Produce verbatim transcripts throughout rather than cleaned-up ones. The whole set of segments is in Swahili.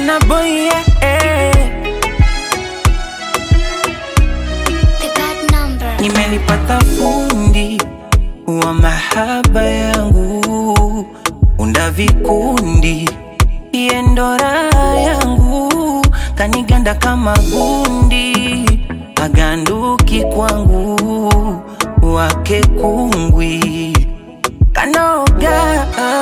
Burna Boy, yeah, yeah. The bad number. Nimelipata fundi wa mahaba yangu, unda vikundi ndo raha yangu, kaniganda kama gundi, aganduki kwangu wake kungwi, kanoga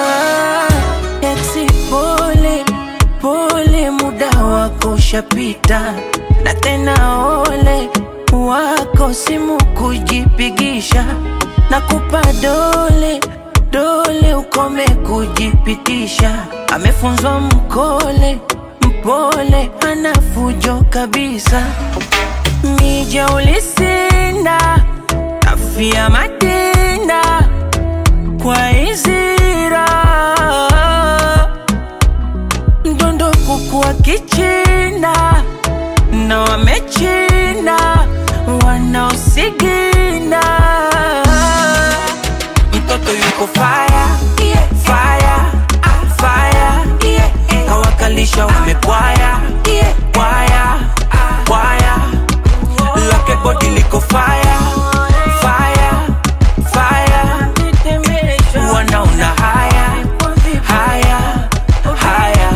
eksi pole pole, muda wako shapita, na tena ole wako simu kujipigisha, na kupa dole dole ukome kujipitisha. Amefunzwa mkole mpole, anafujo kabisa. Mija ulisinda afia matenda kwa izira, mdondo kukua kichinda na wamechinda wanaosigina. Mtoto yuko fire, fire, fire, kawakalisha wamepwaya, pwaya, pwaya, lake body liko fire, fire, fire, wanaona haya, haya, haya.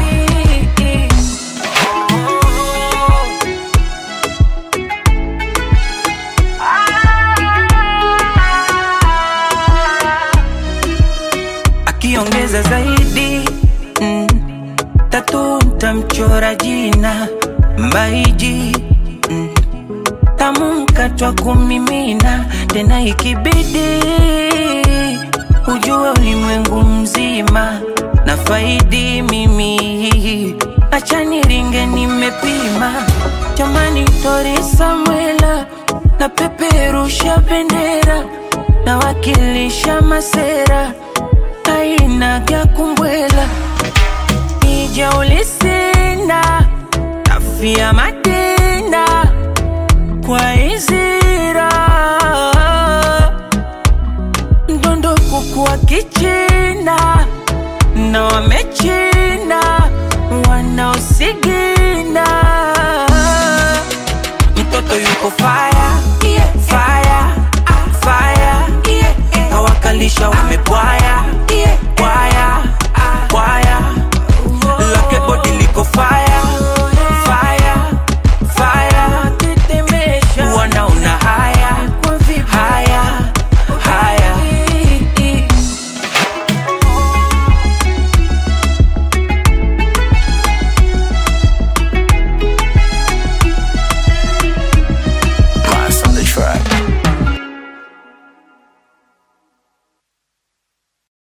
Akiongeza zaidi mm, tatu ntamchora jina Mbaiji mm, tamukatwa kumimina, tena ikibidi ujue ulimwengu mzima na faidi mimi. Acha niringe nimepima, jamani Tori Samuela, na peperusha bendera, na wakilisha masera, aina gya kumbwela. Ija ulisinda afia matenda kwa izira, mdondo kukua kichinda na wamechinda wanaosigina. Mtoto yuko fire,